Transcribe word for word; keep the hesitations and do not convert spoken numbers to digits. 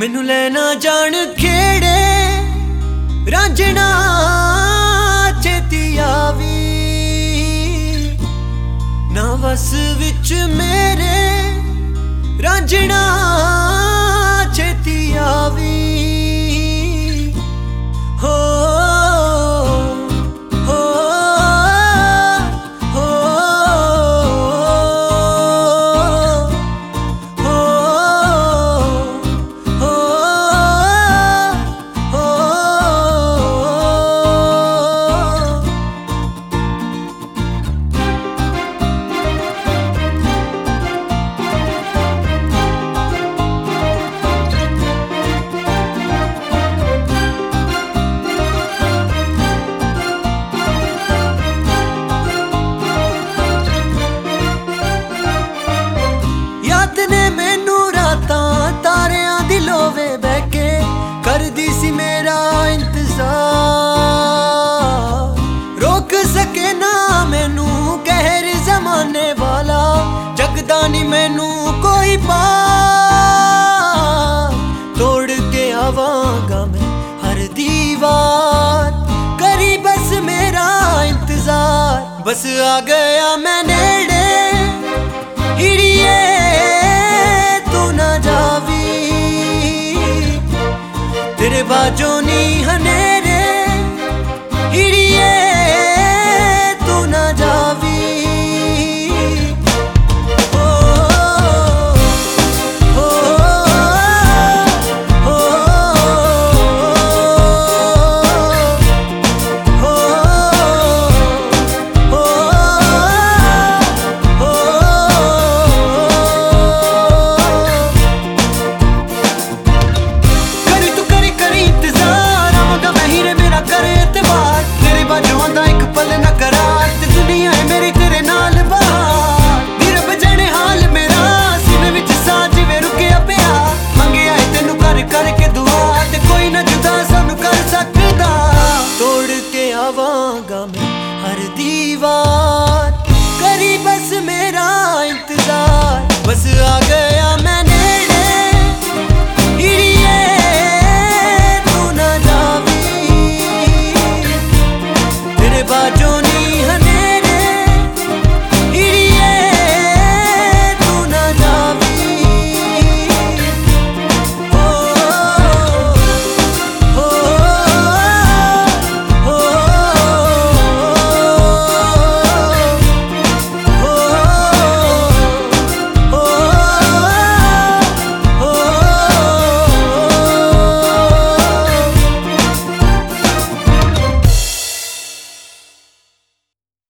मैनू लेना जान खेड़े रांझना छेती आवी ना बस विच मेरे रांझना छेती आवी हो लोवे बैके कर दी सी मेरा इंतजार रोक सके ना मैनू कहर जमाने वाला जगदा नी मैनू कोई पार तोड़ के आवांगा मैं हर दीवार करी बस मेरा इंतजार बस आ गया मैं नेड़े हिड़िए तू ना जावी तेरे बाजो नी हनेरे हिड़िए तू ना जावी ओ, ओ, ओ, ओ, आवांगा मैं हर दीवार